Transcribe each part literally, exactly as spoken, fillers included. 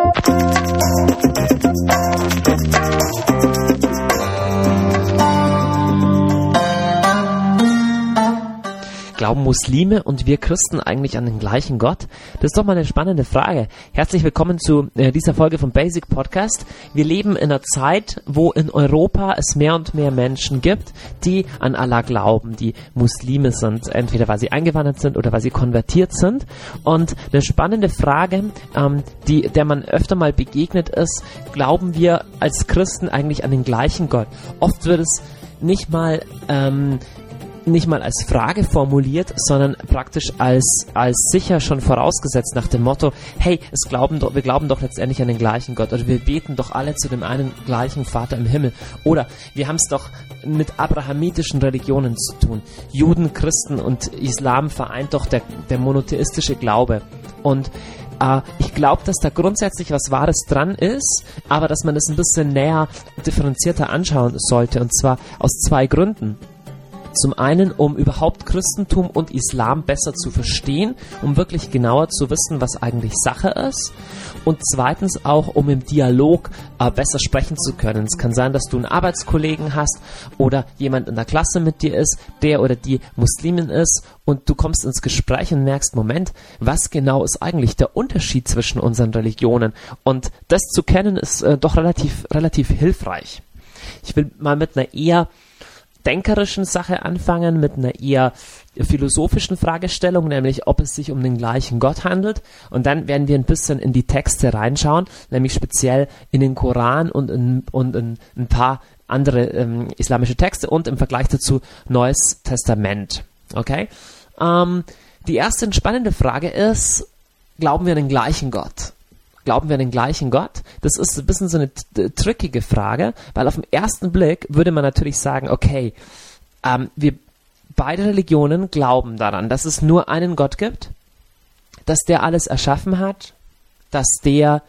Glauben Muslime und wir Christen eigentlich an den gleichen Gott? Das ist doch mal eine spannende Frage. Herzlich willkommen zu äh, dieser Folge vom Basic Podcast. Wir leben in einer Zeit, wo in Europa es mehr und mehr Menschen gibt, die an Allah glauben, die Muslime sind, entweder weil sie eingewandert sind oder weil sie konvertiert sind. Und eine spannende Frage, ähm, die, der man öfter mal begegnet ist, glauben wir als Christen eigentlich an den gleichen Gott? Oft wird es nicht mal ähm, nicht mal als Frage formuliert, sondern praktisch als, als sicher schon vorausgesetzt nach dem Motto, hey, es glauben doch, wir glauben doch letztendlich an den gleichen Gott oder wir beten doch alle zu dem einen gleichen Vater im Himmel oder wir haben es doch mit abrahamitischen Religionen zu tun. Juden, Christen und Islam vereint doch der, der monotheistische Glaube und Uh, ich glaube, dass da grundsätzlich was Wahres dran ist, aber dass man das ein bisschen näher differenzierter anschauen sollte und zwar aus zwei Gründen. Zum einen, um überhaupt Christentum und Islam besser zu verstehen, um wirklich genauer zu wissen, was eigentlich Sache ist. Und zweitens auch, um im Dialog äh, besser sprechen zu können. Es kann sein, dass du einen Arbeitskollegen hast oder jemand in der Klasse mit dir ist, der oder die Muslimin ist und du kommst ins Gespräch und merkst, Moment, was genau ist eigentlich der Unterschied zwischen unseren Religionen? Und das zu kennen ist äh, doch relativ, relativ hilfreich. Ich will mal mit einer eher denkerischen Sache anfangen, mit einer eher philosophischen Fragestellung, nämlich ob es sich um den gleichen Gott handelt. Und dann werden wir ein bisschen in die Texte reinschauen, nämlich speziell in den Koran und in, und in ein paar andere ähm, islamische Texte und im Vergleich dazu Neues Testament. Okay? Ähm, die erste spannende Frage ist, glauben wir an den gleichen Gott? Glauben wir an den gleichen Gott? Das ist ein bisschen so eine t- trickige Frage, weil auf den ersten Blick würde man natürlich sagen, okay, ähm, wir beide Religionen glauben daran, dass es nur einen Gott gibt, dass der alles erschaffen hat, dass der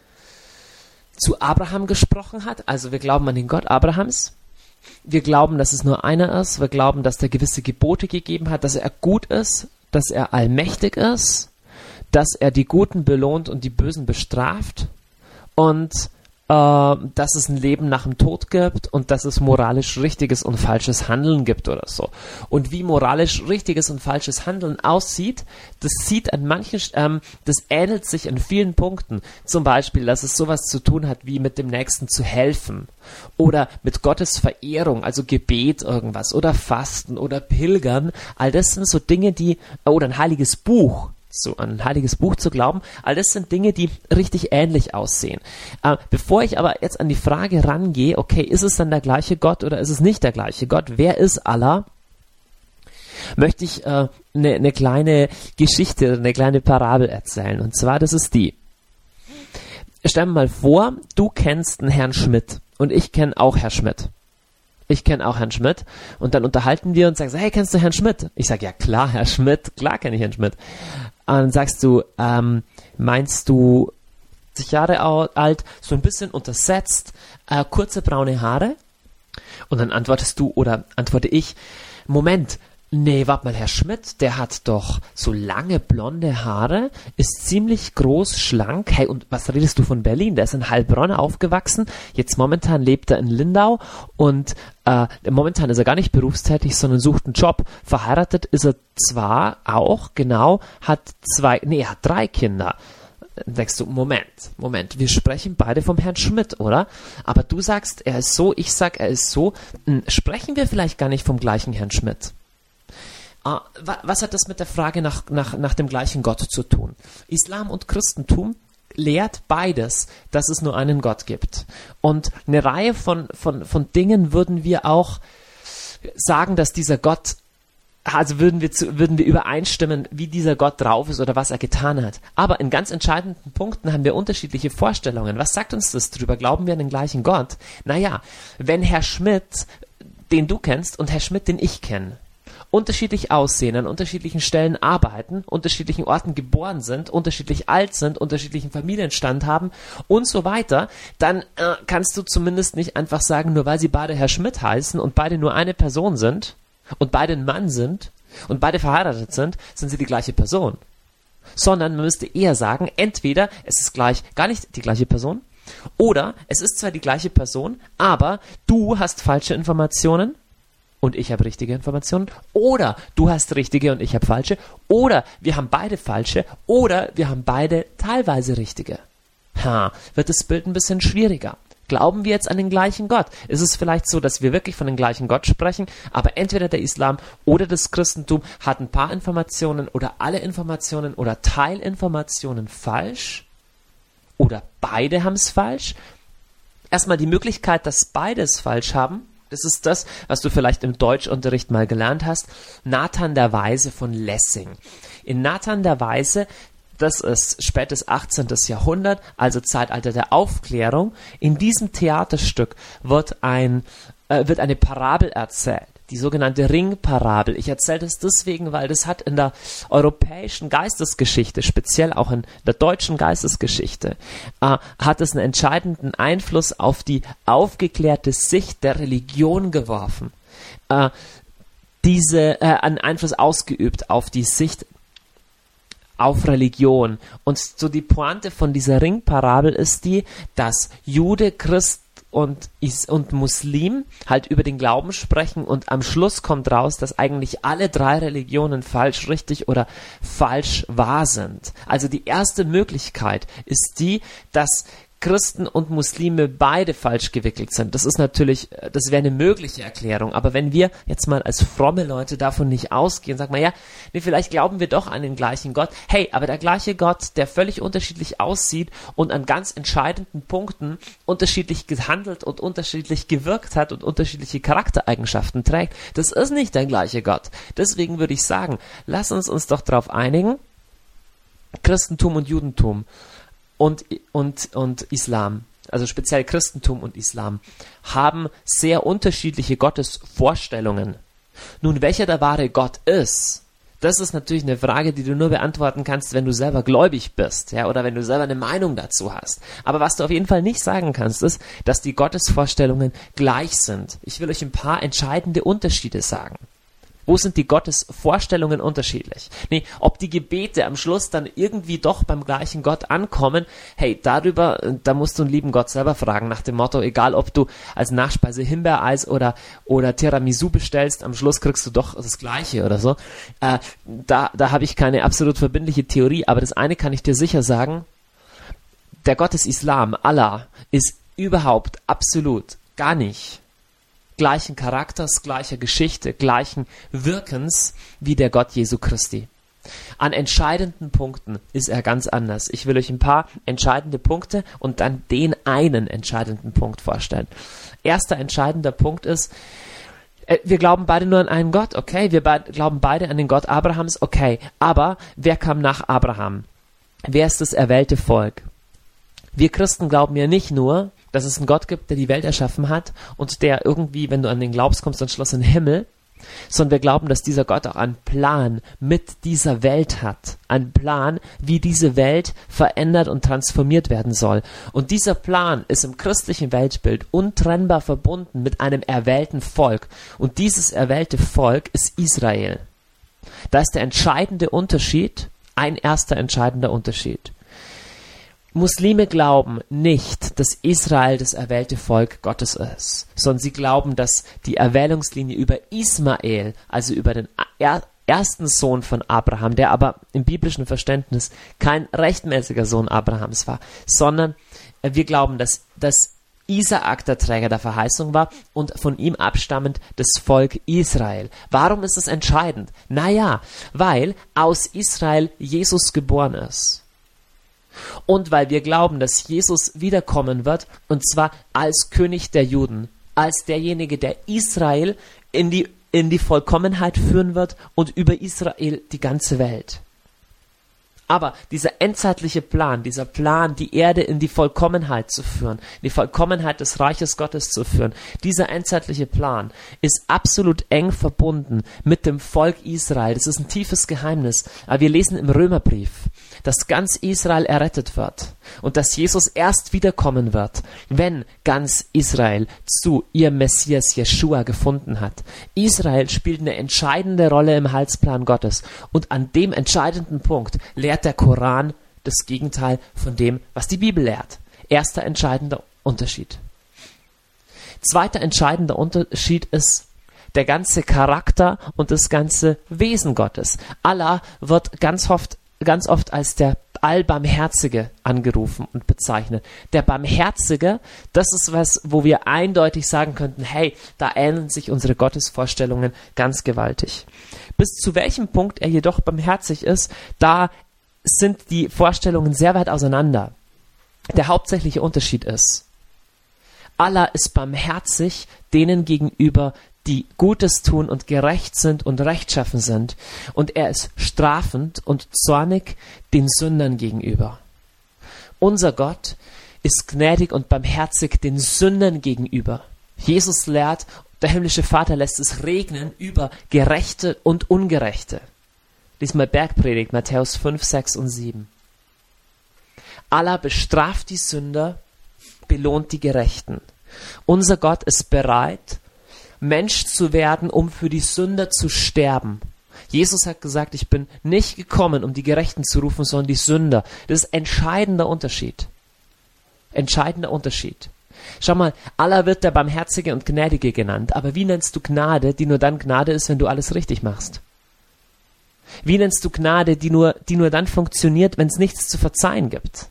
zu Abraham gesprochen hat, also wir glauben an den Gott Abrahams, wir glauben, dass es nur einer ist, wir glauben, dass der gewisse Gebote gegeben hat, dass er gut ist, dass er allmächtig ist, dass er die Guten belohnt und die Bösen bestraft und äh, dass es ein Leben nach dem Tod gibt und dass es moralisch richtiges und falsches Handeln gibt oder so. Und wie moralisch richtiges und falsches Handeln aussieht, das sieht an manchen, ähm, das ähnelt sich in vielen Punkten. Zum Beispiel, dass es sowas zu tun hat, wie mit dem Nächsten zu helfen oder mit Gottes Verehrung, also Gebet irgendwas oder Fasten oder Pilgern. All das sind so Dinge, die, oder ein heiliges Buch, so ein heiliges Buch zu glauben, all das sind Dinge, die richtig ähnlich aussehen. Äh, bevor ich aber jetzt an die Frage rangehe, okay, ist es dann der gleiche Gott oder ist es nicht der gleiche Gott? Wer ist Allah? Möchte ich eine äh, ne, ne kleine Geschichte, eine kleine Parabel erzählen. Und zwar, das ist die. Stell dir mal vor, du kennst einen Herrn Schmidt und ich kenne auch Herrn Schmidt. Ich kenne auch Herrn Schmidt und dann unterhalten wir und sagst, hey, kennst du Herrn Schmidt? Ich sage, ja klar, Herr Schmidt, klar kenne ich Herrn Schmidt. Und dann sagst du, ähm, meinst du siebzig Jahre alt, so ein bisschen untersetzt, äh, kurze braune Haare? Und dann antwortest du oder antworte ich, Moment, nee, warte mal, Herr Schmidt, der hat doch so lange blonde Haare, ist ziemlich groß, schlank. Hey, und was redest du von Berlin? Der ist in Heilbronn aufgewachsen. Jetzt momentan lebt er in Lindau und äh, momentan ist er gar nicht berufstätig, sondern sucht einen Job. Verheiratet ist er zwar auch, genau, hat zwei, nee, er hat drei Kinder. Dann sagst du, Moment, Moment, wir sprechen beide vom Herrn Schmidt, oder? Aber du sagst, er ist so, ich sag, er ist so. Hm, sprechen wir vielleicht gar nicht vom gleichen Herrn Schmidt? Uh, was hat das mit der Frage nach, nach, nach dem gleichen Gott zu tun? Islam und Christentum lehrt beides, dass es nur einen Gott gibt. Und eine Reihe von, von, von Dingen würden wir auch sagen, dass dieser Gott, also würden wir, zu, würden wir übereinstimmen, wie dieser Gott drauf ist oder was er getan hat. Aber in ganz entscheidenden Punkten haben wir unterschiedliche Vorstellungen. Was sagt uns das drüber? Glauben wir an den gleichen Gott? Naja, wenn Herr Schmidt, den du kennst, und Herr Schmidt, den ich kenne, unterschiedlich aussehen, an unterschiedlichen Stellen arbeiten, unterschiedlichen Orten geboren sind, unterschiedlich alt sind, unterschiedlichen Familienstand haben und so weiter, dann äh, kannst du zumindest nicht einfach sagen, nur weil sie beide Herr Schmidt heißen und beide nur eine Person sind und beide ein Mann sind und beide verheiratet sind, sind sie die gleiche Person. sondern man müsste eher sagen, entweder es ist gleich gar nicht die gleiche Person oder es ist zwar die gleiche Person, aber du hast falsche Informationen und ich habe richtige Informationen, oder du hast richtige und ich habe falsche, oder wir haben beide falsche, oder wir haben beide teilweise richtige. Ha, wird das Bild ein bisschen schwieriger. Glauben wir jetzt an den gleichen Gott? Ist es vielleicht so, dass wir wirklich von dem gleichen Gott sprechen, aber entweder der Islam oder das Christentum hat ein paar Informationen oder alle Informationen oder Teilinformationen falsch? Oder beide haben es falsch? Erstmal die Möglichkeit, dass beide es falsch haben. Das ist das, was du vielleicht im Deutschunterricht mal gelernt hast. Nathan der Weise von Lessing. In Nathan der Weise, das ist spätes achtzehntes Jahrhundert, also Zeitalter der Aufklärung. In diesem Theaterstück wird, ein, äh, wird eine Parabel erzählt. Die sogenannte Ringparabel. Ich erzähle das deswegen, weil das hat in der europäischen Geistesgeschichte, speziell auch in der deutschen Geistesgeschichte, äh, hat es einen entscheidenden Einfluss auf die aufgeklärte Sicht der Religion geworfen. Äh, diese, äh, einen Einfluss ausgeübt auf die Sicht auf Religion. Und so die Pointe von dieser Ringparabel ist die, dass Jude, Christ und, Is- und Muslim halt über den Glauben sprechen und am Schluss kommt raus, dass eigentlich alle drei Religionen falsch, richtig oder falsch wahr sind. Also die erste Möglichkeit ist die, dass Christen und Muslime beide falsch gewickelt sind. Das ist natürlich, das wäre eine mögliche Erklärung. Aber wenn wir jetzt mal als fromme Leute davon nicht ausgehen, sagen wir, ja, nee, vielleicht glauben wir doch an den gleichen Gott. Hey, aber der gleiche Gott, der völlig unterschiedlich aussieht und an ganz entscheidenden Punkten unterschiedlich gehandelt und unterschiedlich gewirkt hat und unterschiedliche Charaktereigenschaften trägt, das ist nicht der gleiche Gott. Deswegen würde ich sagen, lass uns uns doch darauf einigen, Christentum und Judentum und, und, und Islam, also speziell Christentum und Islam, haben sehr unterschiedliche Gottesvorstellungen. Nun, welcher der wahre Gott ist, das ist natürlich eine Frage, die du nur beantworten kannst, wenn du selber gläubig bist, ja, oder wenn du selber eine Meinung dazu hast. Aber was du auf jeden Fall nicht sagen kannst, ist, dass die Gottesvorstellungen gleich sind. Ich will euch ein paar entscheidende Unterschiede sagen. Wo sind die Gottesvorstellungen unterschiedlich? Nee, ob die Gebete am Schluss dann irgendwie doch beim gleichen Gott ankommen, hey, darüber, da musst du einen lieben Gott selber fragen, nach dem Motto, egal ob du als Nachspeise Himbeereis oder, oder Tiramisu bestellst, am Schluss kriegst du doch das Gleiche oder so. Äh, da da habe ich keine absolut verbindliche Theorie, aber das eine kann ich dir sicher sagen, der Gott des Islam, Allah, ist überhaupt absolut gar nicht gleichen Charakters, gleicher Geschichte, gleichen Wirkens wie der Gott Jesu Christi. An entscheidenden Punkten ist er ganz anders. Ich will euch ein paar entscheidende Punkte und dann den einen entscheidenden Punkt vorstellen. Erster entscheidender Punkt ist, wir glauben beide nur an einen Gott, okay? Wir beide, glauben beide an den Gott Abrahams, okay. Aber wer kam nach Abraham? Wer ist das erwählte Volk? Wir Christen glauben ja nicht nur, dass es einen Gott gibt, der die Welt erschaffen hat und der irgendwie, wenn du an den glaubst, kommst, dann schloss in den Himmel, sondern wir glauben, dass dieser Gott auch einen Plan mit dieser Welt hat. Einen Plan, wie diese Welt verändert und transformiert werden soll. Und dieser Plan ist im christlichen Weltbild untrennbar verbunden mit einem erwählten Volk. Und dieses erwählte Volk ist Israel. Da ist der entscheidende Unterschied, ein erster entscheidender Unterschied. Muslime glauben nicht, dass Israel das erwählte Volk Gottes ist, sondern sie glauben, dass die Erwählungslinie über Ismael, also über den er ersten Sohn von Abraham, der aber im biblischen Verständnis kein rechtmäßiger Sohn Abrahams war, sondern wir glauben, dass, dass Isaak der Träger der Verheißung war und von ihm abstammend das Volk Israel. Warum ist das entscheidend? Naja, weil aus Israel Jesus geboren ist. Und weil wir glauben, dass Jesus wiederkommen wird, und zwar als König der Juden, als derjenige, der Israel in die, in die Vollkommenheit führen wird und über Israel die ganze Welt. Aber dieser endzeitliche Plan, dieser Plan, die Erde in die Vollkommenheit zu führen, in die Vollkommenheit des Reiches Gottes zu führen, dieser endzeitliche Plan ist absolut eng verbunden mit dem Volk Israel. Das ist ein tiefes Geheimnis. Aber wir lesen im Römerbrief, dass ganz Israel errettet wird und dass Jesus erst wiederkommen wird, wenn ganz Israel zu ihrem Messias Jeschua gefunden hat. Israel spielt eine entscheidende Rolle im Heilsplan Gottes und an dem entscheidenden Punkt lehrt der Koran das Gegenteil von dem, was die Bibel lehrt. Erster entscheidender Unterschied. Zweiter entscheidender Unterschied ist der ganze Charakter und das ganze Wesen Gottes. Allah wird ganz oft, ganz oft als der Allbarmherzige angerufen und bezeichnet. Der Barmherzige, das ist was, wo wir eindeutig sagen könnten, hey, da ähneln sich unsere Gottesvorstellungen ganz gewaltig. Bis zu welchem Punkt er jedoch barmherzig ist, da sind die Vorstellungen sehr weit auseinander. Der hauptsächliche Unterschied ist, Allah ist barmherzig denen gegenüber, die Gutes tun und gerecht sind und rechtschaffen sind. Und er ist strafend und zornig den Sündern gegenüber. Unser Gott ist gnädig und barmherzig den Sündern gegenüber. Jesus lehrt, der himmlische Vater lässt es regnen über Gerechte und Ungerechte. Lies mal Bergpredigt, Matthäus fünf, sechs und sieben. Allah bestraft die Sünder, belohnt die Gerechten. Unser Gott ist bereit, Mensch zu werden, um für die Sünder zu sterben. Jesus hat gesagt, ich bin nicht gekommen, um die Gerechten zu rufen, sondern die Sünder. Das ist ein entscheidender Unterschied. Entscheidender Unterschied. Schau mal, Allah wird der Barmherzige und Gnädige genannt, aber wie nennst du Gnade, die nur dann Gnade ist, wenn du alles richtig machst? Wie nennst du Gnade, die nur, die nur dann funktioniert, wenn es nichts zu verzeihen gibt?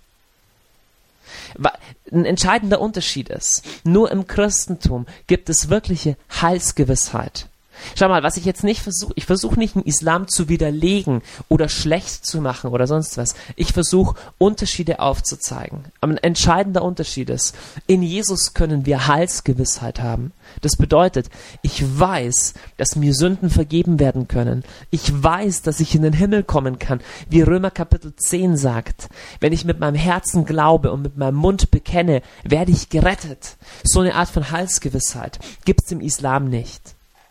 Ein entscheidender Unterschied ist, nur im Christentum gibt es wirkliche Heilsgewissheit. Schau mal, was ich jetzt nicht versuche, ich versuche nicht den Islam zu widerlegen oder schlecht zu machen oder sonst was. Ich versuche Unterschiede aufzuzeigen. Aber ein entscheidender Unterschied ist, in Jesus können wir Heilsgewissheit haben. Das bedeutet, ich weiß, dass mir Sünden vergeben werden können. Ich weiß, dass ich in den Himmel kommen kann. Wie Römer Kapitel zehn sagt, wenn ich mit meinem Herzen glaube und mit meinem Mund bekenne, werde ich gerettet. So eine Art von Heilsgewissheit gibt es im Islam nicht.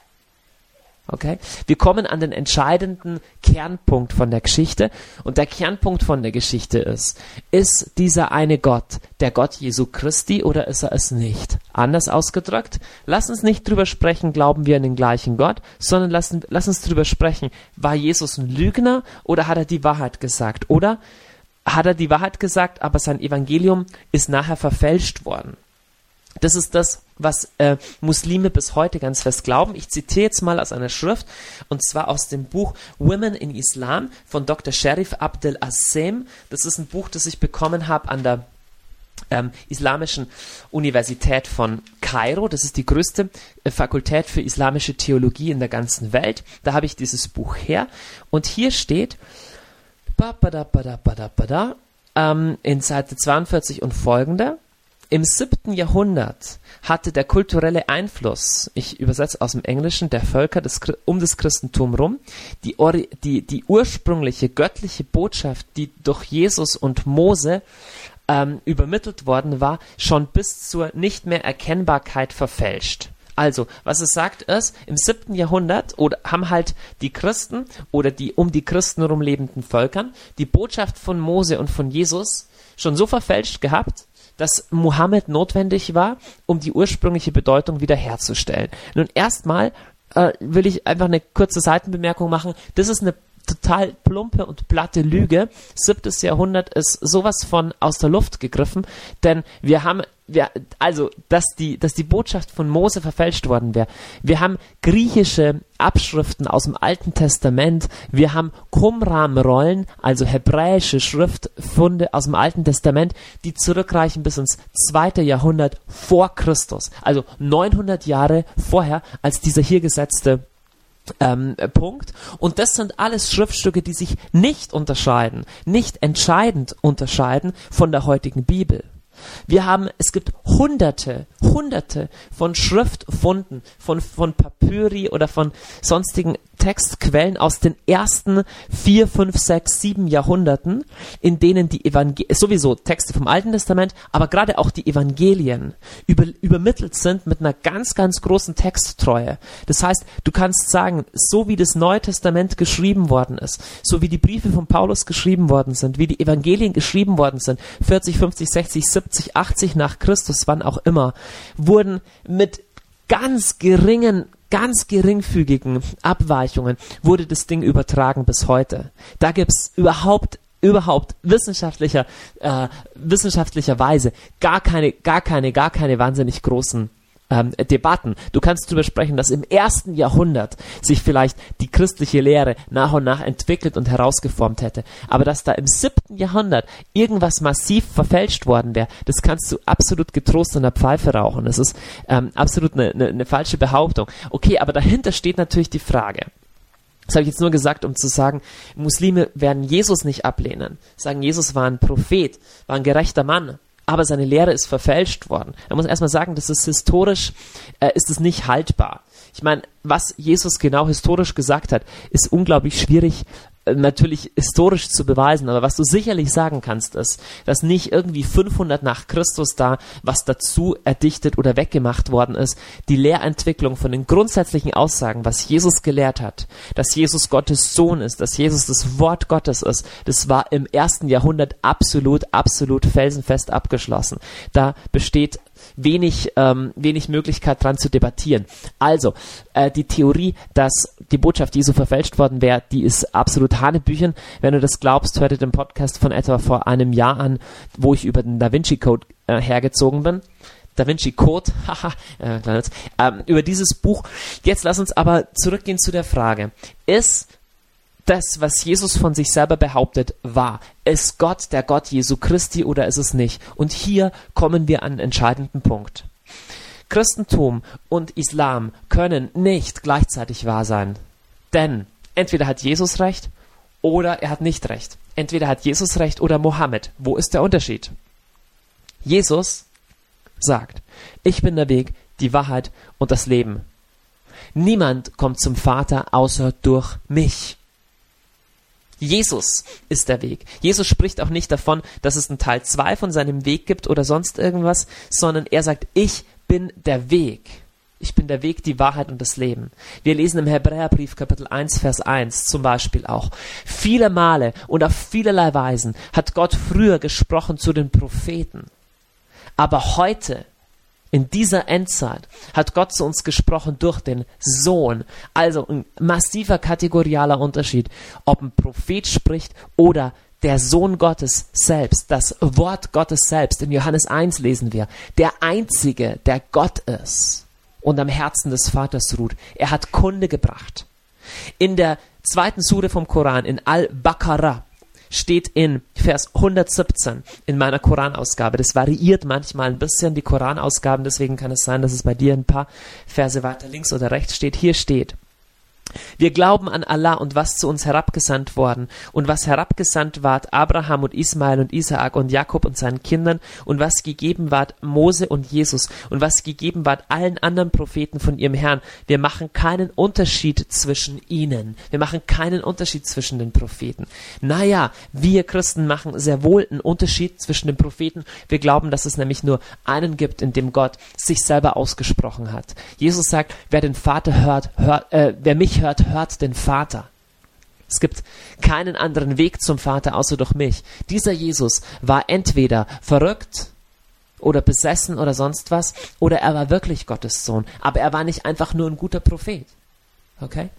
Okay? Wir kommen an den entscheidenden Kernpunkt von der Geschichte und der Kernpunkt von der Geschichte ist, ist dieser eine Gott der Gott Jesu Christi oder ist er es nicht? Anders ausgedrückt, lass uns nicht drüber sprechen, glauben wir an den gleichen Gott, sondern lass, lass uns drüber sprechen, war Jesus ein Lügner oder hat er die Wahrheit gesagt? Oder hat er die Wahrheit gesagt, aber sein Evangelium ist nachher verfälscht worden? Das ist das, was äh, Muslime bis heute ganz fest glauben. Ich zitiere jetzt mal aus einer Schrift, und zwar aus dem Buch Women in Islam von Doktor Sherif Abdel Assem. Das ist ein Buch, das ich bekommen habe an der ähm, Islamischen Universität von Kairo. Das ist die größte äh, Fakultät für islamische Theologie in der ganzen Welt. Da habe ich dieses Buch her. Und hier steht ba, ba, da, ba, da, ba, da, ba, da, ähm, in Seite zweiundvierzig und folgende: Im siebten Jahrhundert hatte der kulturelle Einfluss, ich übersetze aus dem Englischen, der Völker des, um das Christentum rum, die, die, die ursprüngliche göttliche Botschaft, die durch Jesus und Mose ähm, übermittelt worden war, schon bis zur nicht mehr Erkennbarkeit verfälscht. Also, was es sagt ist, im siebten Jahrhundert oder haben halt die Christen oder die um die Christen herum lebenden Völkern die Botschaft von Mose und von Jesus schon so verfälscht gehabt, dass Mohammed notwendig war, um die ursprüngliche Bedeutung wiederherzustellen. Nun erstmal äh, will ich einfach eine kurze Seitenbemerkung machen. Das ist eine total plumpe und platte Lüge. Siebtes Jahrhundert ist sowas von aus der Luft gegriffen, denn wir haben, wir, also, dass die, dass die Botschaft von Mose verfälscht worden wäre. Wir haben griechische Abschriften aus dem Alten Testament, wir haben Qumran-Rollen, also hebräische Schriftfunde aus dem Alten Testament, die zurückreichen bis ins zweite Jahrhundert vor Christus, also neunhundert Jahre vorher als dieser hier gesetzte Ähm, Punkt. Und das sind alles Schriftstücke, die sich nicht unterscheiden, nicht entscheidend unterscheiden von der heutigen Bibel. Wir haben, es gibt hunderte, hunderte von Schriftfunden, von, von Papyri oder von sonstigen Textquellen aus den ersten vier, fünf, sechs, sieben Jahrhunderten, in denen die Evangelien, sowieso Texte vom Alten Testament, aber gerade auch die Evangelien über, übermittelt sind mit einer ganz, ganz großen Texttreue. Das heißt, du kannst sagen, so wie das Neue Testament geschrieben worden ist, so wie die Briefe von Paulus geschrieben worden sind, wie die Evangelien geschrieben worden sind, vierzig, fünfzig, sechzig, siebzig, achtzig nach Christus, wann auch immer, wurden mit ganz geringen ganz geringfügigen Abweichungen wurde das Ding übertragen bis heute. Da gibt's überhaupt, überhaupt wissenschaftlicher, äh, wissenschaftlicherweise gar keine, gar keine, gar keine wahnsinnig großen ähm, Debatten. Du kannst darüber sprechen, dass im ersten Jahrhundert sich vielleicht die christliche Lehre nach und nach entwickelt und herausgeformt hätte. Aber dass da im siebten Jahrhundert irgendwas massiv verfälscht worden wäre, das kannst du absolut getrost in der Pfeife rauchen. Das ist ähm, absolut eine, eine, eine falsche Behauptung. Okay, aber dahinter steht natürlich die Frage. Das habe ich jetzt nur gesagt, um zu sagen, Muslime werden Jesus nicht ablehnen. Sagen, Jesus war ein Prophet, war ein gerechter Mann. Aber seine Lehre ist verfälscht worden. Man muss erstmal sagen, das ist historisch, äh, ist es nicht haltbar. Ich meine, was Jesus genau historisch gesagt hat, ist unglaublich schwierig, äh, natürlich historisch zu beweisen. Aber was du sicherlich sagen kannst, ist, dass nicht irgendwie fünfhundert nach Christus da was dazu erdichtet oder weggemacht worden ist. Die Lehrentwicklung von den grundsätzlichen Aussagen, was Jesus gelehrt hat, dass Jesus Gottes Sohn ist, dass Jesus das Wort Gottes ist, das war im ersten Jahrhundert absolut, absolut felsenfest abgeschlossen. Da besteht wenig, ähm, wenig Möglichkeit dran zu debattieren. Also, äh, die Theorie, dass die Botschaft Jesu verfälscht worden wäre, die ist absolut Hanebüchen. Wenn du das glaubst, hör dir den Podcast von etwa vor einem Jahr an, wo ich über den Da Vinci Code äh, hergezogen bin. Da Vinci Code, haha, äh, ähm, über dieses Buch. Jetzt lass uns aber zurückgehen zu der Frage. Ist das, was Jesus von sich selber behauptet, wahr? Ist Gott der Gott Jesu Christi oder ist es nicht? Und hier kommen wir an einen entscheidenden Punkt. Christentum und Islam können nicht gleichzeitig wahr sein. Denn entweder hat Jesus recht oder er hat nicht recht. Entweder hat Jesus recht oder Mohammed. Wo ist der Unterschied? Jesus sagt, ich bin der Weg, die Wahrheit und das Leben. Niemand kommt zum Vater außer durch mich. Jesus ist der Weg. Jesus spricht auch nicht davon, dass es einen Teil zwei von seinem Weg gibt oder sonst irgendwas, sondern er sagt, ich bin der Weg. Ich bin der Weg, die Wahrheit und das Leben. Wir lesen im Hebräerbrief Kapitel eins, Vers eins zum Beispiel auch. Viele Male und auf vielerlei Weisen hat Gott früher gesprochen zu den Propheten. Aber heute, in dieser Endzeit, hat Gott zu uns gesprochen durch den Sohn. Also ein massiver kategorialer Unterschied, ob ein Prophet spricht oder der Sohn Gottes selbst, das Wort Gottes selbst. In Johannes eins lesen wir, der Einzige, der Gott ist und am Herzen des Vaters ruht. Er hat Kunde gebracht. In der zweiten Sure vom Koran, in Al-Baqarah, steht in Vers hundertsiebzehn in meiner Koranausgabe. Das variiert manchmal ein bisschen, die Koranausgaben, deswegen kann es sein, dass es bei dir ein paar Verse weiter links oder rechts steht. Hier steht, wir glauben an Allah und was zu uns herabgesandt worden und was herabgesandt ward Abraham und Ismael und Isaak und Jakob und seinen Kindern und was gegeben ward Mose und Jesus und was gegeben ward allen anderen Propheten von ihrem Herrn. Wir machen keinen Unterschied zwischen ihnen. Wir machen keinen Unterschied zwischen den Propheten. Naja, wir Christen machen sehr wohl einen Unterschied zwischen den Propheten. Wir glauben, dass es nämlich nur einen gibt, in dem Gott sich selber ausgesprochen hat. Jesus sagt, wer den Vater hört, hört äh, wer mich hört, hört den Vater. Es gibt keinen anderen Weg zum Vater außer durch mich. Dieser Jesus war entweder verrückt oder besessen oder sonst was, oder er war wirklich Gottes Sohn. Aber er war nicht einfach nur ein guter Prophet. Okay?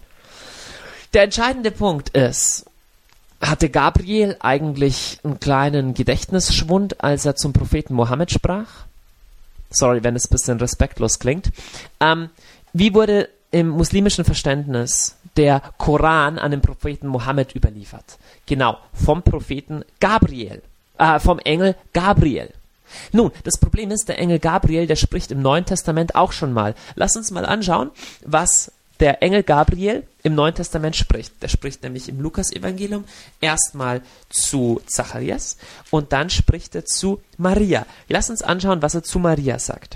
Der entscheidende Punkt ist, hatte Gabriel eigentlich einen kleinen Gedächtnisschwund, als er zum Propheten Mohammed sprach? Sorry, wenn es ein bisschen respektlos klingt. Ähm, wie wurde im muslimischen Verständnis der Koran an den Propheten Mohammed überliefert? Genau, vom Propheten Gabriel, äh, vom Engel Gabriel. Nun, das Problem ist, der Engel Gabriel, der spricht im Neuen Testament auch schon mal. Lass uns mal anschauen, was der Engel Gabriel im Neuen Testament spricht. Der spricht nämlich im Lukas-Evangelium erstmal zu Zacharias und dann spricht er zu Maria. Lass uns anschauen, was er zu Maria sagt.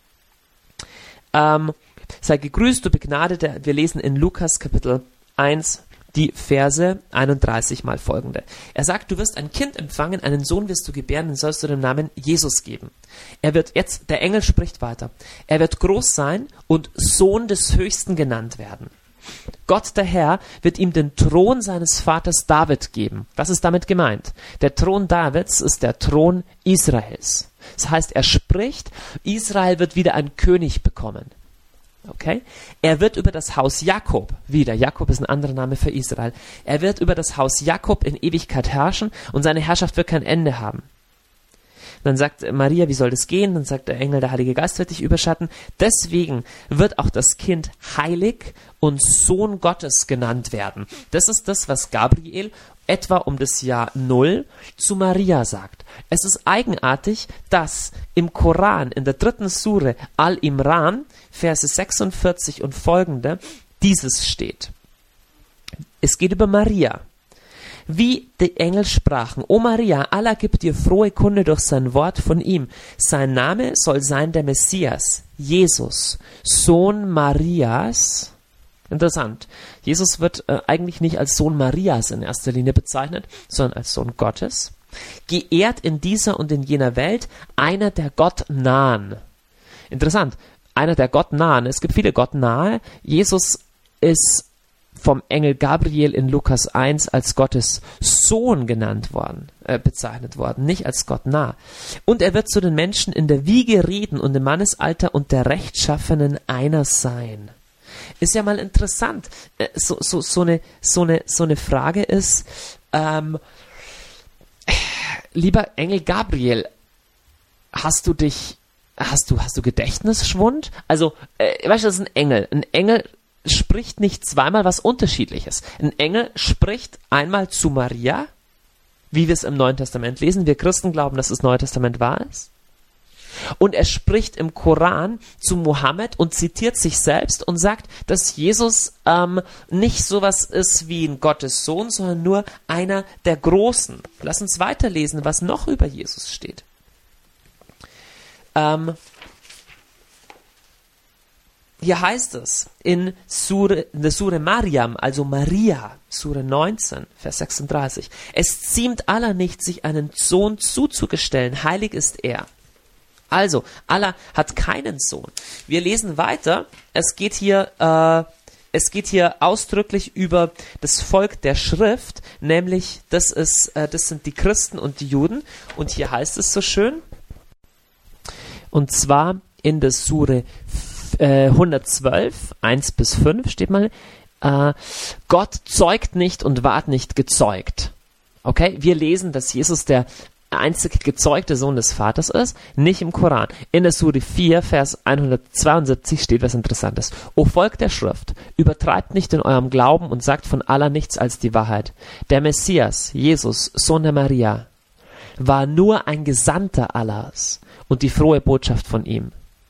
Ähm, sei gegrüßt, du Begnadete. Wir lesen in Lukas Kapitel eins die Verse einunddreißig mal folgende. Er sagt, du wirst ein Kind empfangen, einen Sohn wirst du gebären, den sollst du den Namen Jesus geben. Er wird jetzt, der Engel spricht weiter, er wird groß sein und Sohn des Höchsten genannt werden. Gott, der Herr, wird ihm den Thron seines Vaters David geben. Was ist damit gemeint? Der Thron Davids ist der Thron Israels. Das heißt, er spricht, Israel wird wieder einen König bekommen. Okay? Er wird über das Haus Jakob, wieder, Jakob ist ein anderer Name für Israel, er wird über das Haus Jakob in Ewigkeit herrschen und seine Herrschaft wird kein Ende haben. Dann sagt Maria, wie soll das gehen? Dann sagt der Engel, der Heilige Geist wird dich überschatten. Deswegen wird auch das Kind heilig und Sohn Gottes genannt werden. Das ist das, was Gabriel etwa um das Jahr Null zu Maria sagt. Es ist eigenartig, dass im Koran, in der dritten Sure Al-Imran, Verse sechsundvierzig und folgende, dieses steht. Es geht über Maria. Wie die Engel sprachen, O Maria, Allah gibt dir frohe Kunde durch sein Wort von ihm. Sein Name soll sein der Messias, Jesus, Sohn Marias. Interessant. Jesus wird äh, eigentlich nicht als Sohn Marias in erster Linie bezeichnet, sondern als Sohn Gottes. Geehrt in dieser und in jener Welt, einer der Gottnahen. Interessant. Einer der Gottnahen. Es gibt viele Gottnahe. Jesus ist vom Engel Gabriel in Lukas eins als Gottes Sohn genannt worden, äh, bezeichnet worden, nicht als Gott nah. Und er wird zu den Menschen in der Wiege reden und im Mannesalter und der Rechtschaffenen einer sein. Ist ja mal interessant. Äh, so, so, so, eine, so, eine, so eine Frage ist, ähm, lieber Engel Gabriel, hast du dich, hast du, hast du Gedächtnisschwund? Also, äh, weißt du, das ist ein Engel. Ein Engel spricht nicht zweimal was Unterschiedliches. Ein Engel spricht einmal zu Maria, wie wir es im Neuen Testament lesen. Wir Christen glauben, dass das Neue Testament wahr ist. Und er spricht im Koran zu Mohammed und zitiert sich selbst und sagt, dass Jesus ähm, nicht sowas ist wie ein Gottes Sohn, sondern nur einer der Großen. Lass uns weiterlesen, was noch über Jesus steht. Ähm, Hier heißt es in, Sure, in der Sure Mariam, also Maria, Sure neunzehn, Vers sechsunddreißig. Es ziemt Allah nicht, sich einen Sohn zuzugestellen, heilig ist er. Also, Allah hat keinen Sohn. Wir lesen weiter, es geht hier, äh, es geht hier ausdrücklich über das Volk der Schrift, nämlich das, ist, äh, das sind die Christen und die Juden. Und hier heißt es so schön, und zwar in der Sure hundertzwölf, eins bis fünf steht mal, äh, Gott zeugt nicht und ward nicht gezeugt. Okay, wir lesen, dass Jesus der einzig gezeugte Sohn des Vaters ist, nicht im Koran. In der Sure vier, Vers hundertzweiundsiebzig steht was Interessantes. O Volk der Schrift, übertreibt nicht in eurem Glauben und sagt von Allah nichts als die Wahrheit. Der Messias, Jesus, Sohn der Maria, war nur ein Gesandter Allahs und die frohe Botschaft von ihm.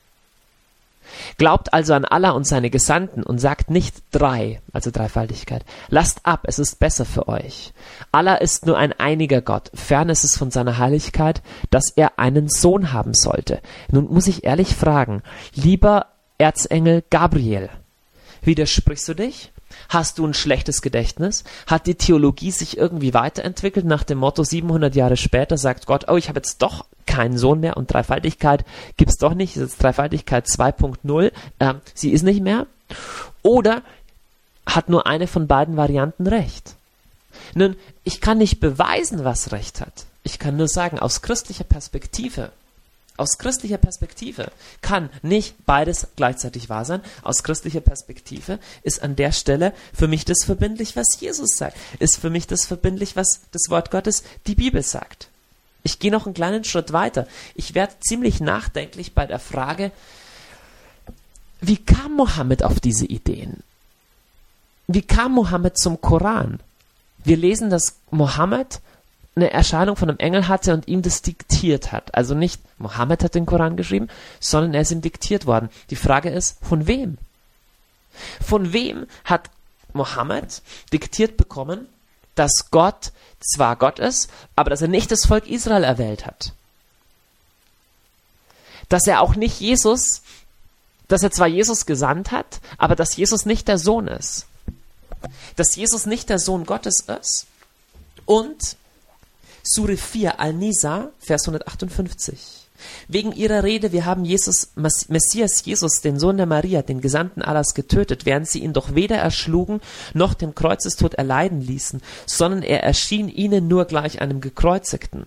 Glaubt also an Allah und seine Gesandten und sagt nicht drei, also Dreifaltigkeit. Lasst ab, es ist besser für euch. Allah ist nur ein einiger Gott. Fern ist es von seiner Heiligkeit, dass er einen Sohn haben sollte. Nun muss ich ehrlich fragen, lieber Erzengel Gabriel, widersprichst du dich? Hast du ein schlechtes Gedächtnis? Hat die Theologie sich irgendwie weiterentwickelt nach dem Motto siebenhundert Jahre später sagt Gott, oh, ich habe jetzt doch keinen Sohn mehr und Dreifaltigkeit gibt's doch nicht, ist jetzt Dreifaltigkeit zwei Punkt null, ähm, sie ist nicht mehr? Oder hat nur eine von beiden Varianten recht? Nun, ich kann nicht beweisen, was recht hat. Ich kann nur sagen, aus christlicher Perspektive, aus christlicher Perspektive kann nicht beides gleichzeitig wahr sein. Aus christlicher Perspektive ist an der Stelle für mich das verbindlich, was Jesus sagt. Ist für mich das verbindlich, was das Wort Gottes, die Bibel sagt. Ich gehe noch einen kleinen Schritt weiter. Ich werde ziemlich nachdenklich bei der Frage, wie kam Mohammed auf diese Ideen? Wie kam Mohammed zum Koran? Wir lesen, dass Mohammed eine Erscheinung von einem Engel hatte und ihm das diktiert hat. Also nicht Mohammed hat den Koran geschrieben, sondern er ist ihm diktiert worden. Die Frage ist, von wem? Von wem hat Mohammed diktiert bekommen, dass Gott zwar Gott ist, aber dass er nicht das Volk Israel erwählt hat? Dass er auch nicht Jesus, dass er zwar Jesus gesandt hat, aber dass Jesus nicht der Sohn ist. Dass Jesus nicht der Sohn Gottes ist. Und Sure vier, Al-Nisa, Vers hundertachtundfünfzig. Wegen ihrer Rede, wir haben Jesus, Messias Jesus, den Sohn der Maria, den Gesandten Allahs, getötet, während sie ihn doch weder erschlugen, noch den Kreuzestod erleiden ließen, sondern er erschien ihnen nur gleich einem Gekreuzigten.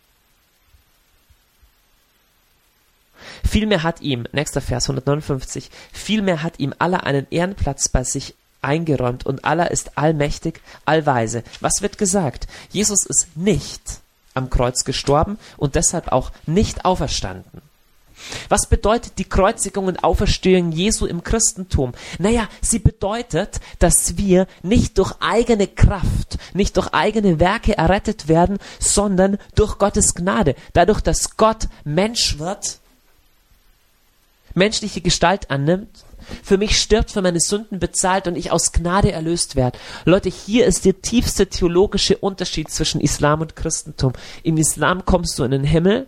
Vielmehr hat ihm, nächster Vers hundertneunundfünfzig, vielmehr hat ihm Allah einen Ehrenplatz bei sich eingeräumt und Allah ist allmächtig, allweise. Was wird gesagt? Jesus ist nicht am Kreuz gestorben und deshalb auch nicht auferstanden. Was bedeutet die Kreuzigung und Auferstehung Jesu im Christentum? Naja, sie bedeutet, dass wir nicht durch eigene Kraft, nicht durch eigene Werke errettet werden, sondern durch Gottes Gnade. Dadurch, dass Gott Mensch wird, menschliche Gestalt annimmt, für mich stirbt, für meine Sünden bezahlt und ich aus Gnade erlöst werde. Leute, hier ist der tiefste theologische Unterschied zwischen Islam und Christentum. Im Islam kommst du in den Himmel,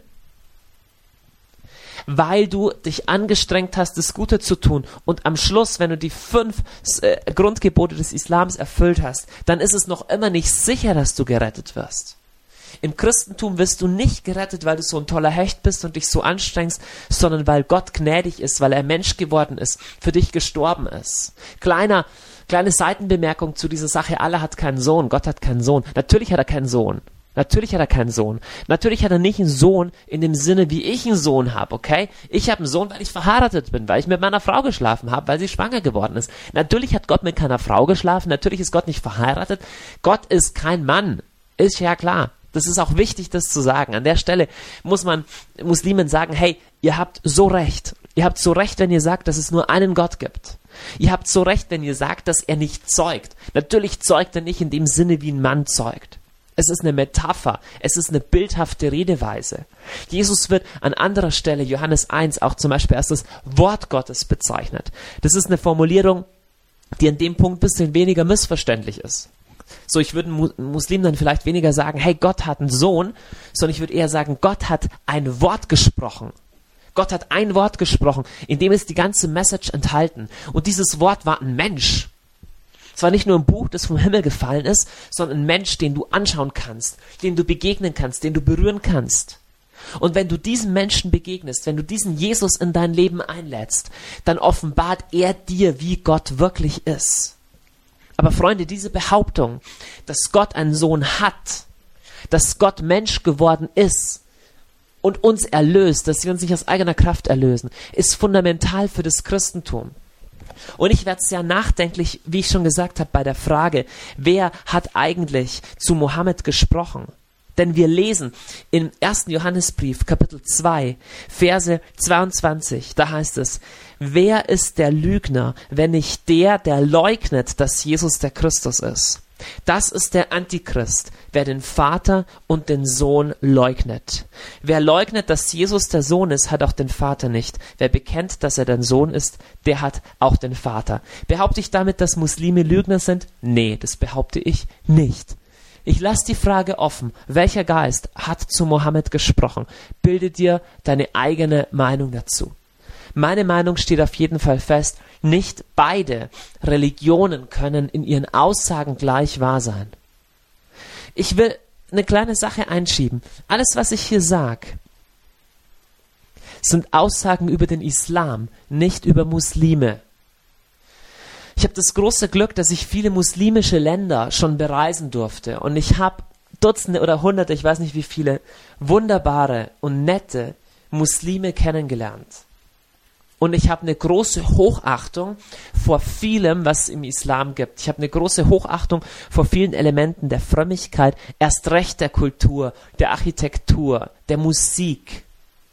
weil du dich angestrengt hast, das Gute zu tun. Und am Schluss, wenn du die fünf äh, Grundgebote des Islams erfüllt hast, dann ist es noch immer nicht sicher, dass du gerettet wirst. Im Christentum wirst du nicht gerettet, weil du so ein toller Hecht bist und dich so anstrengst, sondern weil Gott gnädig ist, weil er Mensch geworden ist, für dich gestorben ist. Kleiner, kleine Seitenbemerkung zu dieser Sache, Allah hat keinen Sohn, Gott hat keinen Sohn. Natürlich hat er keinen Sohn. Natürlich hat er keinen Sohn. Natürlich hat er nicht einen Sohn in dem Sinne, wie ich einen Sohn habe, okay? Ich habe einen Sohn, weil ich verheiratet bin, weil ich mit meiner Frau geschlafen habe, weil sie schwanger geworden ist. Natürlich hat Gott mit keiner Frau geschlafen, natürlich ist Gott nicht verheiratet. Gott ist kein Mann, ist ja klar. Das ist auch wichtig, das zu sagen. An der Stelle muss man Muslimen sagen, hey, ihr habt so recht. Ihr habt so recht, wenn ihr sagt, dass es nur einen Gott gibt. Ihr habt so recht, wenn ihr sagt, dass er nicht zeugt. Natürlich zeugt er nicht in dem Sinne, wie ein Mann zeugt. Es ist eine Metapher. Es ist eine bildhafte Redeweise. Jesus wird an anderer Stelle, Johannes eins, auch zum Beispiel als das Wort Gottes bezeichnet. Das ist eine Formulierung, die an dem Punkt ein bisschen weniger missverständlich ist. So, ich würde Muslimen dann vielleicht weniger sagen, hey, Gott hat einen Sohn, sondern ich würde eher sagen, Gott hat ein Wort gesprochen. Gott hat ein Wort gesprochen, in dem ist die ganze Message enthalten. Und dieses Wort war ein Mensch. Es war nicht nur ein Buch, das vom Himmel gefallen ist, sondern ein Mensch, den du anschauen kannst, den du begegnen kannst, den du berühren kannst. Und wenn du diesem Menschen begegnest, wenn du diesen Jesus in dein Leben einlädst, dann offenbart er dir, wie Gott wirklich ist. Aber Freunde, diese Behauptung, dass Gott einen Sohn hat, dass Gott Mensch geworden ist und uns erlöst, dass wir uns nicht aus eigener Kraft erlösen, ist fundamental für das Christentum. Und ich werde sehr nachdenklich, wie ich schon gesagt habe, bei der Frage, wer hat eigentlich zu Mohammed gesprochen? Denn wir lesen im ersten Johannesbrief, Kapitel zwei, Verse zweiundzwanzig, da heißt es, wer ist der Lügner, wenn nicht der, der leugnet, dass Jesus der Christus ist? Das ist der Antichrist, wer den Vater und den Sohn leugnet. Wer leugnet, dass Jesus der Sohn ist, hat auch den Vater nicht. Wer bekennt, dass er der Sohn ist, der hat auch den Vater. Behaupte ich damit, dass Muslime Lügner sind? Nee, das behaupte ich nicht. Ich lasse die Frage offen, welcher Geist hat zu Mohammed gesprochen? Bilde dir deine eigene Meinung dazu. Meine Meinung steht auf jeden Fall fest, nicht beide Religionen können in ihren Aussagen gleich wahr sein. Ich will eine kleine Sache einschieben. Alles, was ich hier sage, sind Aussagen über den Islam, nicht über Muslime. Ich habe das große Glück, dass ich viele muslimische Länder schon bereisen durfte. Und ich habe Dutzende oder Hunderte, ich weiß nicht wie viele, wunderbare und nette Muslime kennengelernt. Und ich habe eine große Hochachtung vor vielem, was es im Islam gibt. Ich habe eine große Hochachtung vor vielen Elementen der Frömmigkeit, erst recht der Kultur, der Architektur, der Musik.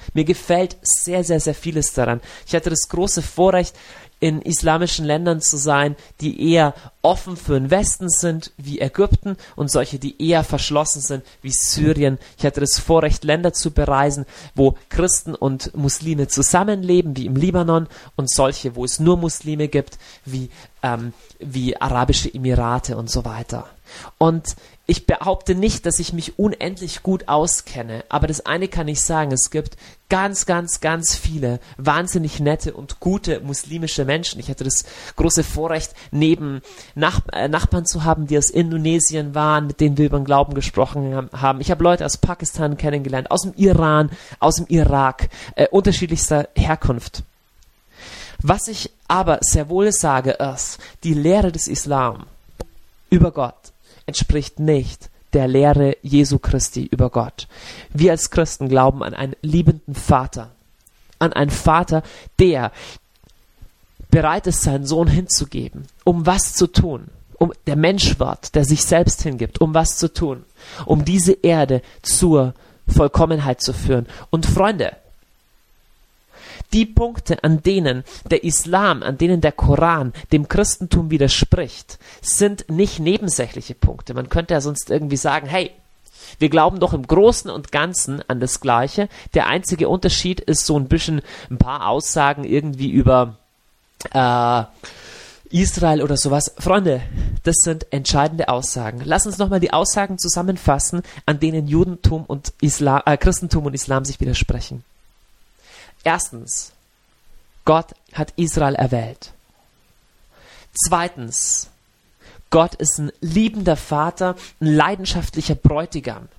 Mir gefällt sehr, sehr, sehr vieles daran. Ich hatte das große Vorrecht, in islamischen Ländern zu sein, die eher offen für den Westen sind, wie Ägypten, und solche, die eher verschlossen sind, wie Syrien. Ich hatte das Vorrecht, Länder zu bereisen, wo Christen und Muslime zusammenleben, wie im Libanon, und solche, wo es nur Muslime gibt, wie, ähm, wie Arabische Emirate und so weiter. Und ich behaupte nicht, dass ich mich unendlich gut auskenne, aber das eine kann ich sagen, es gibt ganz, ganz, ganz viele wahnsinnig nette und gute muslimische Menschen. Ich hatte das große Vorrecht, neben Nach äh, Nachbarn zu haben, die aus Indonesien waren, mit denen wir über den Glauben gesprochen haben. Ich habe Leute aus Pakistan kennengelernt, aus dem Iran, aus dem Irak, äh, unterschiedlichster Herkunft. Was ich aber sehr wohl sage, ist, die Lehre des Islam über Gott entspricht nicht der Lehre Jesu Christi über Gott. Wir als Christen glauben an einen liebenden Vater, an einen Vater, der bereit ist, seinen Sohn hinzugeben, um was zu tun, um der Mensch wird, der sich selbst hingibt, um was zu tun, um diese Erde zur Vollkommenheit zu führen. Und Freunde, die Punkte, an denen der Islam, an denen der Koran dem Christentum widerspricht, sind nicht nebensächliche Punkte. Man könnte ja sonst irgendwie sagen, hey, wir glauben doch im Großen und Ganzen an das Gleiche. Der einzige Unterschied ist so ein bisschen ein paar Aussagen irgendwie über äh, Israel oder sowas. Freunde, das sind entscheidende Aussagen. Lass uns nochmal die Aussagen zusammenfassen, an denen Judentum und Islam, äh, Christentum und Islam sich widersprechen. Erstens, Gott hat Israel erwählt. Zweitens, Gott ist ein liebender Vater, ein leidenschaftlicher Bräutigam.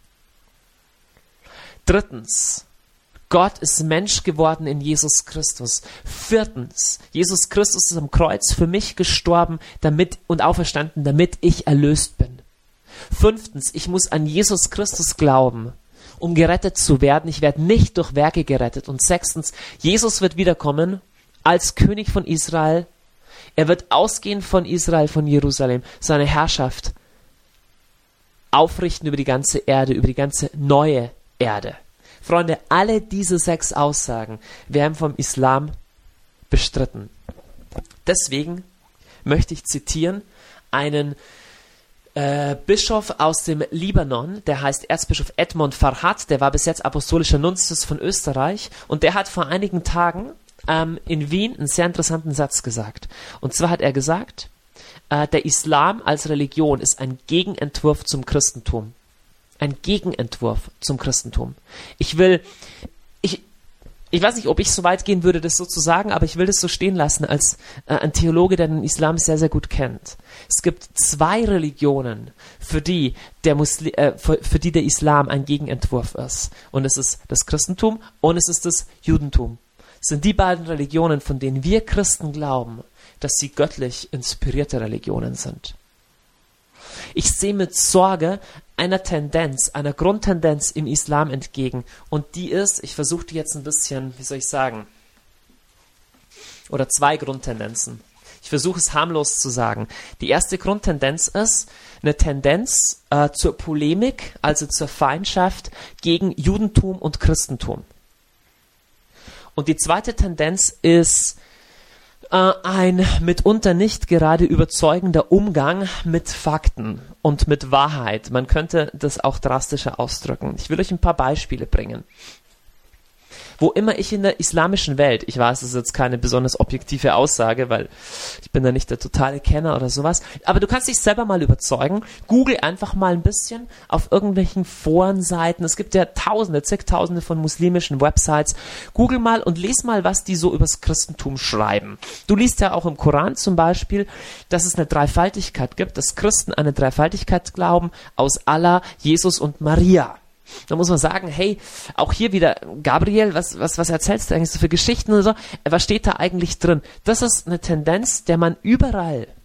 Drittens, Gott ist Mensch geworden in Jesus Christus. Viertens, Jesus Christus ist am Kreuz für mich gestorben damit und auferstanden, damit ich erlöst bin. Fünftens, ich muss an Jesus Christus glauben, um gerettet zu werden. Ich werde nicht durch Werke gerettet. Und sechstens, Jesus wird wiederkommen als König von Israel. Er wird ausgehen von Israel, von Jerusalem, seine Herrschaft aufrichten über die ganze Erde, über die ganze neue Erde. Freunde, alle diese sechs Aussagen werden vom Islam bestritten. Deswegen möchte ich zitieren einen Äh, Bischof aus dem Libanon, der heißt Erzbischof Edmond Farhat, der war bis jetzt apostolischer Nuntius von Österreich, und der hat vor einigen Tagen ähm, in Wien einen sehr interessanten Satz gesagt. Und zwar hat er gesagt, äh, der Islam als Religion ist ein Gegenentwurf zum Christentum. Ein Gegenentwurf zum Christentum. Ich will, ich, ich weiß nicht, ob ich so weit gehen würde, das so zu sagen, aber ich will das so stehen lassen als äh, ein Theologe, der den Islam sehr, sehr gut kennt. Es gibt zwei Religionen, für die der, Musli äh, für, für die der Islam ein Gegenentwurf ist. Und es ist das Christentum und es ist das Judentum. Es sind die beiden Religionen, von denen wir Christen glauben, dass sie göttlich inspirierte Religionen sind. Ich sehe mit Sorge einer Tendenz, einer Grundtendenz im Islam entgegen. Und die ist, ich versuche die jetzt ein bisschen, wie soll ich sagen, oder zwei Grundtendenzen. Ich versuche es harmlos zu sagen. Die erste Grundtendenz ist eine Tendenz äh, zur Polemik, also zur Feindschaft gegen Judentum und Christentum. Und die zweite Tendenz ist äh, ein mitunter nicht gerade überzeugender Umgang mit Fakten und mit Wahrheit. Man könnte das auch drastischer ausdrücken. Ich will euch ein paar Beispiele bringen. Wo immer ich in der islamischen Welt, ich weiß, es ist jetzt keine besonders objektive Aussage, weil ich bin da nicht der totale Kenner oder sowas, aber du kannst dich selber mal überzeugen, google einfach mal ein bisschen auf irgendwelchen Forenseiten, es gibt ja tausende, zigtausende von muslimischen Websites, google mal und les mal, was die so übers Christentum schreiben. Du liest ja auch im Koran zum Beispiel, dass es eine Dreifaltigkeit gibt, dass Christen an eine Dreifaltigkeit glauben aus Allah, Jesus und Maria. Da muss man sagen, hey, auch hier wieder, Gabriel, was, was, was erzählst du eigentlich so für Geschichten und so? Was steht da eigentlich drin? Das ist eine Tendenz, der man überall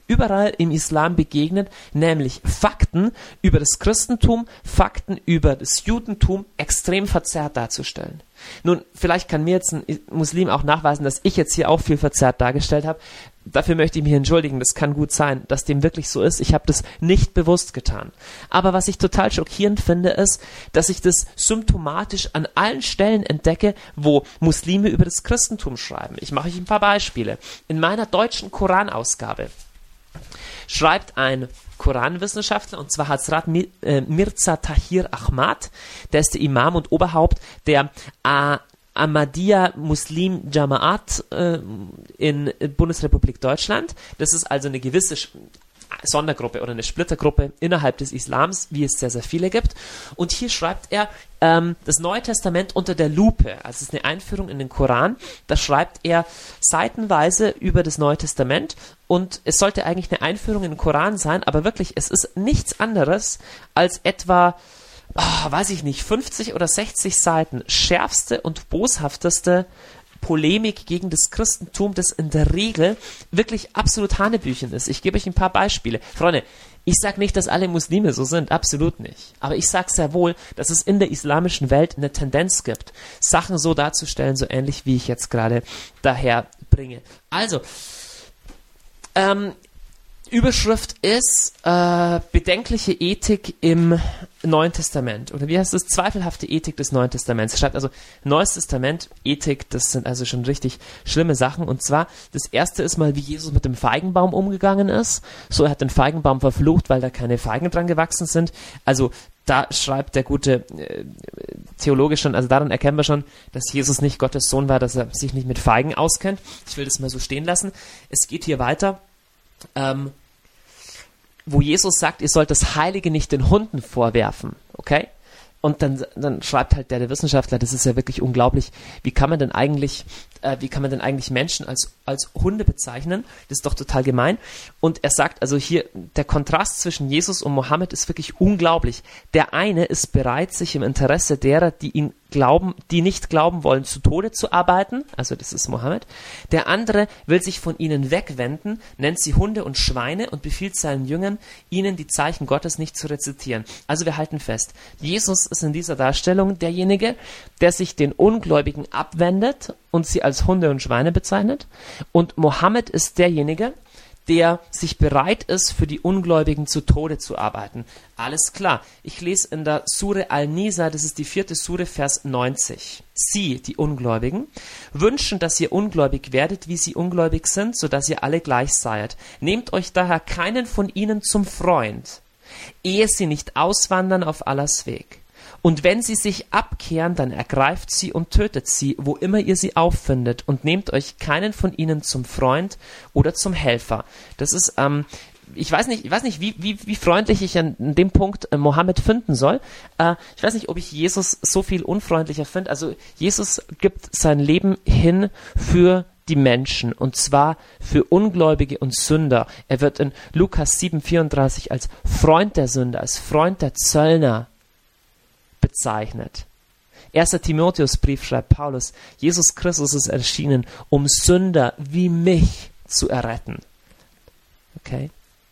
überall im Islam begegnet, nämlich Fakten über das Christentum, Fakten über das Judentum extrem verzerrt darzustellen. Nun, vielleicht kann mir jetzt ein Muslim auch nachweisen, dass ich jetzt hier auch viel verzerrt dargestellt habe. Dafür möchte ich mich entschuldigen, das kann gut sein, dass dem wirklich so ist. Ich habe das nicht bewusst getan. Aber was ich total schockierend finde, ist, dass ich das symptomatisch an allen Stellen entdecke, wo Muslime über das Christentum schreiben. Ich mache euch ein paar Beispiele. In meiner deutschen Koranausgabe schreibt ein Koranwissenschaftler, und zwar Hazrat Mir, äh, Mirza Tahir Ahmad, der ist der Imam und Oberhaupt der äh, Ahmadiyya Muslim Jamaat äh, in Bundesrepublik Deutschland. Das ist also eine gewisse Sch- Sondergruppe oder eine Splittergruppe innerhalb des Islams, wie es sehr, sehr viele gibt. Und hier schreibt er ähm, das Neue Testament unter der Lupe. Also es ist eine Einführung in den Koran. Da schreibt er seitenweise über das Neue Testament. Und es sollte eigentlich eine Einführung in den Koran sein, aber wirklich, es ist nichts anderes als etwa, oh, weiß ich nicht, fünfzig oder sechzig Seiten schärfste und boshafteste Polemik gegen das Christentum, das in der Regel wirklich absolut Hanebüchen ist. Ich gebe euch ein paar Beispiele. Freunde, ich sage nicht, dass alle Muslime so sind, absolut nicht. Aber ich sage sehr wohl, dass es in der islamischen Welt eine Tendenz gibt, Sachen so darzustellen, so ähnlich wie ich jetzt gerade daher bringe. Also, ähm, Überschrift ist äh, bedenkliche Ethik im Neuen Testament. Oder wie heißt es? Zweifelhafte Ethik des Neuen Testaments. Schreibt also Neues Testament, Ethik, das sind also schon richtig schlimme Sachen. Und zwar, das erste ist mal, wie Jesus mit dem Feigenbaum umgegangen ist. So, er hat den Feigenbaum verflucht, weil da keine Feigen dran gewachsen sind. Also da schreibt der gute äh, Theologe schon, also daran erkennen wir schon, dass Jesus nicht Gottes Sohn war, dass er sich nicht mit Feigen auskennt. Ich will das mal so stehen lassen. Es geht hier weiter. Ähm, wo Jesus sagt, ihr sollt das Heilige nicht den Hunden vorwerfen, okay? Und dann, dann schreibt halt der, der Wissenschaftler, das ist ja wirklich unglaublich, wie kann man denn eigentlich, äh, wie kann man denn eigentlich Menschen als, als Hunde bezeichnen? Das ist doch total gemein. Und er sagt, also hier, der Kontrast zwischen Jesus und Mohammed ist wirklich unglaublich. Der eine ist bereit, sich im Interesse derer, die ihn glauben, die nicht glauben wollen, zu Tode zu arbeiten, also das ist Mohammed. Der andere will sich von ihnen wegwenden, nennt sie Hunde und Schweine und befiehlt seinen Jüngern, ihnen die Zeichen Gottes nicht zu rezitieren. Also wir halten fest, Jesus ist in dieser Darstellung derjenige, der sich den Ungläubigen abwendet und sie als Hunde und Schweine bezeichnet, und Mohammed ist derjenige, der sich bereit ist, für die Ungläubigen zu Tode zu arbeiten. Alles klar. Ich lese in der Sure Al-Nisa, das ist die vierte Sure, Vers neunzig. Sie, die Ungläubigen, wünschen, dass ihr ungläubig werdet, wie sie ungläubig sind, so dass ihr alle gleich seid. Nehmt euch daher keinen von ihnen zum Freund, ehe sie nicht auswandern auf Allahs Weg. Und wenn sie sich abkehren, dann ergreift sie und tötet sie, wo immer ihr sie auffindet, und nehmt euch keinen von ihnen zum Freund oder zum Helfer. Das ist, ähm, ich weiß nicht, ich weiß nicht, wie, wie, wie freundlich ich an dem Punkt äh, Mohammed finden soll. Äh, ich weiß nicht, ob ich Jesus so viel unfreundlicher finde. Also Jesus gibt sein Leben hin für die Menschen, und zwar für Ungläubige und Sünder. Er wird in Lukas sieben vierunddreißig als Freund der Sünder, als Freund der Zöllner bezeichnet. erster Timotheusbrief schreibt Paulus, Jesus Christus ist erschienen, um Sünder wie mich zu erretten. Okay?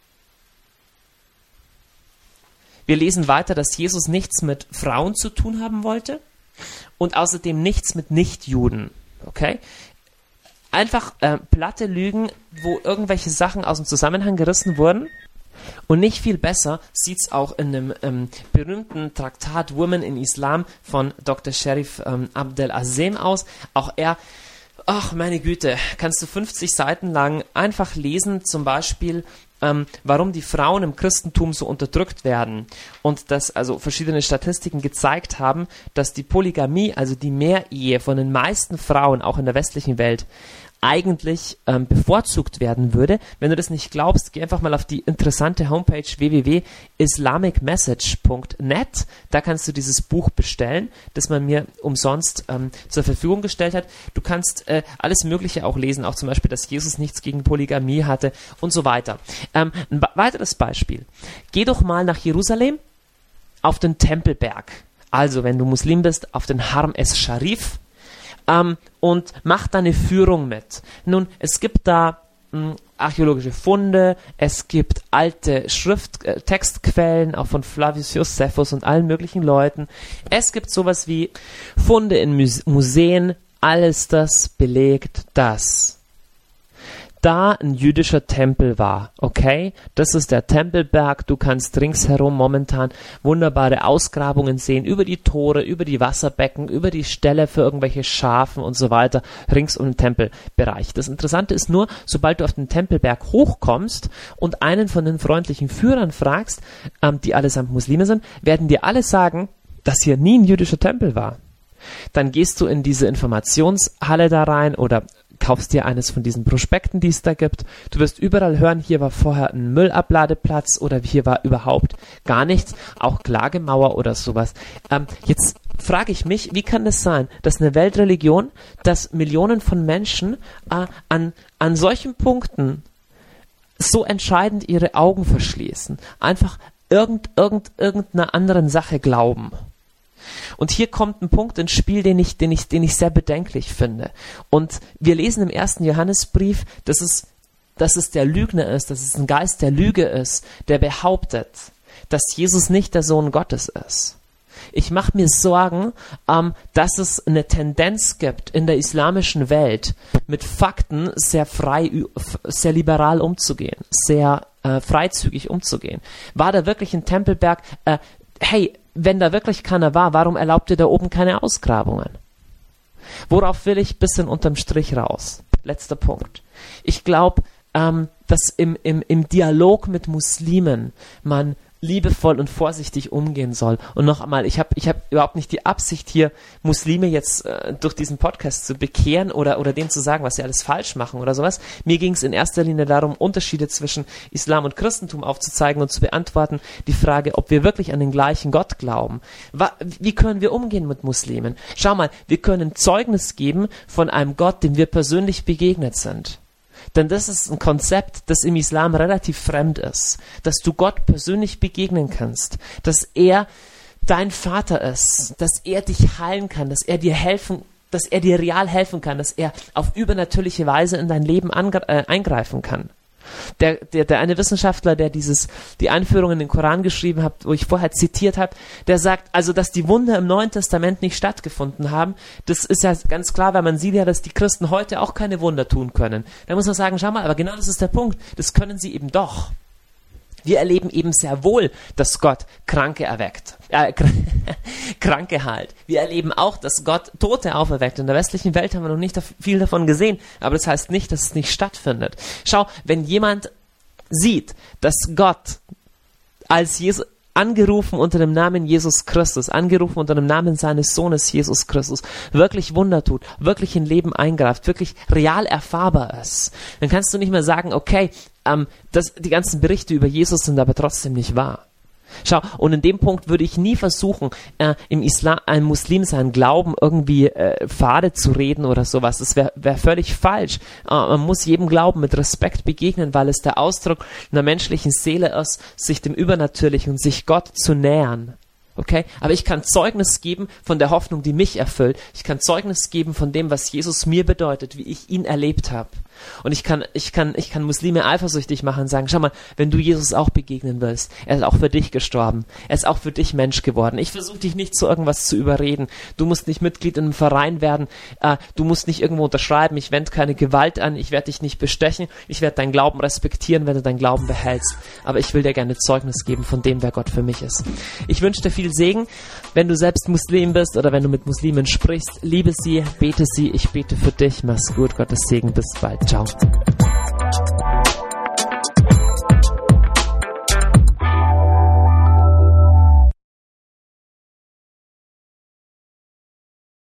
Wir lesen weiter, dass Jesus nichts mit Frauen zu tun haben wollte und außerdem nichts mit Nichtjuden. Okay? Einfach äh, platte Lügen, wo irgendwelche Sachen aus dem Zusammenhang gerissen wurden. Und nicht viel besser sieht es auch in dem ähm, berühmten Traktat Women in Islam von Doktor Sherif ähm, Abdel Azim aus. Auch er, ach meine Güte, kannst du fünfzig Seiten lang einfach lesen, zum Beispiel, ähm, warum die Frauen im Christentum so unterdrückt werden. Und dass also verschiedene Statistiken gezeigt haben, dass die Polygamie, also die Mehrehe von den meisten Frauen, auch in der westlichen Welt, eigentlich ähm, bevorzugt werden würde. Wenn du das nicht glaubst, geh einfach mal auf die interessante Homepage w w w punkt islamic message punkt net. Da kannst du dieses Buch bestellen, das man mir umsonst ähm, zur Verfügung gestellt hat. Du kannst äh, alles Mögliche auch lesen, auch zum Beispiel, dass Jesus nichts gegen Polygamie hatte und so weiter. Ähm, ein weiteres Beispiel. Geh doch mal nach Jerusalem auf den Tempelberg. Also, wenn du Muslim bist, auf den Haram es-Sharif, Um, und macht da eine Führung mit. Nun, es gibt da mh, archäologische Funde, es gibt alte Schrift, äh, Textquellen, auch von Flavius Josephus und allen möglichen Leuten. Es gibt sowas wie Funde in Muse- Museen, alles das belegt, dass da ein jüdischer Tempel war, okay? Das ist der Tempelberg, du kannst ringsherum momentan wunderbare Ausgrabungen sehen, über die Tore, über die Wasserbecken, über die Ställe für irgendwelche Schafen und so weiter, rings um den Tempelbereich. Das Interessante ist nur, sobald du auf den Tempelberg hochkommst und einen von den freundlichen Führern fragst, ähm, die allesamt Muslime sind, werden dir alle sagen, dass hier nie ein jüdischer Tempel war. Dann gehst du in diese Informationshalle da rein oder kaufst dir eines von diesen Prospekten, die es da gibt. Du wirst überall hören, hier war vorher ein Müllabladeplatz oder hier war überhaupt gar nichts, auch Klagemauer oder sowas. Ähm, jetzt frage ich mich, wie kann es sein, dass eine Weltreligion, dass Millionen von Menschen äh, an, an solchen Punkten so entscheidend ihre Augen verschließen, einfach irgend, irgend, irgendeiner anderen Sache glauben. Und hier kommt ein Punkt ins Spiel, den ich, den ich, den ich sehr bedenklich finde. Und wir lesen im ersten Johannesbrief, dass es, dass es der Lügner ist, dass es ein Geist der Lüge ist, der behauptet, dass Jesus nicht der Sohn Gottes ist. Ich mache mir Sorgen, ähm, dass es eine Tendenz gibt, in der islamischen Welt mit Fakten sehr frei, sehr liberal umzugehen, sehr äh, freizügig umzugehen. War da wirklich ein Tempelberg? Äh, hey, wenn da wirklich keiner war, warum erlaubt ihr da oben keine Ausgrabungen? Worauf will ich bisschen unterm Strich raus? Letzter Punkt. Ich glaube, ähm, dass im, im, im Dialog mit Muslimen man liebevoll und vorsichtig umgehen soll. Und noch einmal, ich habe ich hab überhaupt nicht die Absicht, hier Muslime jetzt äh, durch diesen Podcast zu bekehren oder, oder denen zu sagen, was sie alles falsch machen oder sowas. Mir ging es in erster Linie darum, Unterschiede zwischen Islam und Christentum aufzuzeigen und zu beantworten die Frage, ob wir wirklich an den gleichen Gott glauben. Wa- wie können wir umgehen mit Muslimen? Schau mal, wir können Zeugnis geben von einem Gott, dem wir persönlich begegnet sind. Denn das ist ein Konzept, das im Islam relativ fremd ist. Dass du Gott persönlich begegnen kannst. Dass er dein Vater ist. Dass er dich heilen kann. Dass er dir helfen, dass er dir real helfen kann. Dass er auf übernatürliche Weise in dein Leben angre- äh, eingreifen kann. Der, der, der eine Wissenschaftler, der dieses, die Einführung in den Koran geschrieben hat, wo ich vorher zitiert habe, der sagt, also, dass die Wunder im Neuen Testament nicht stattgefunden haben, das ist ja ganz klar, weil man sieht ja, dass die Christen heute auch keine Wunder tun können. Da muss man sagen, schau mal, aber genau das ist der Punkt, das können sie eben doch. Wir erleben eben sehr wohl, dass Gott Kranke erweckt, äh, Kranke heilt. Wir erleben auch, dass Gott Tote auferweckt. In der westlichen Welt haben wir noch nicht viel davon gesehen, aber das heißt nicht, dass es nicht stattfindet. Schau, wenn jemand sieht, dass Gott als Jesus angerufen unter dem Namen Jesus Christus, angerufen unter dem Namen seines Sohnes Jesus Christus, wirklich Wunder tut, wirklich in Leben eingreift, wirklich real erfahrbar ist, dann kannst du nicht mehr sagen, okay, ähm, das, die ganzen Berichte über Jesus sind aber trotzdem nicht wahr. Schau, und in dem Punkt würde ich nie versuchen, äh, im Islam, einem Muslim seinen Glauben irgendwie äh, fade zu reden oder sowas. Das wäre wär völlig falsch. Äh, man muss jedem Glauben mit Respekt begegnen, weil es der Ausdruck einer menschlichen Seele ist, sich dem Übernatürlichen und sich Gott zu nähern. Okay? Aber ich kann Zeugnis geben von der Hoffnung, die mich erfüllt. Ich kann Zeugnis geben von dem, was Jesus mir bedeutet, wie ich ihn erlebt habe. Und ich kann, ich kann, ich kann Muslime eifersüchtig machen und sagen, schau mal, wenn du Jesus auch begegnen willst, er ist auch für dich gestorben. Er ist auch für dich Mensch geworden. Ich versuche dich nicht zu irgendwas zu überreden. Du musst nicht Mitglied in einem Verein werden. Äh, du musst nicht irgendwo unterschreiben. Ich wende keine Gewalt an. Ich werde dich nicht bestechen. Ich werde deinen Glauben respektieren, wenn du deinen Glauben behältst. Aber ich will dir gerne Zeugnis geben von dem, wer Gott für mich ist. Ich wünsche dir viel Segen, wenn du selbst Muslim bist oder wenn du mit Muslimen sprichst. Liebe sie, bete sie. Ich bete für dich. Mach's gut. Gottes Segen. Bis bald. Ciao.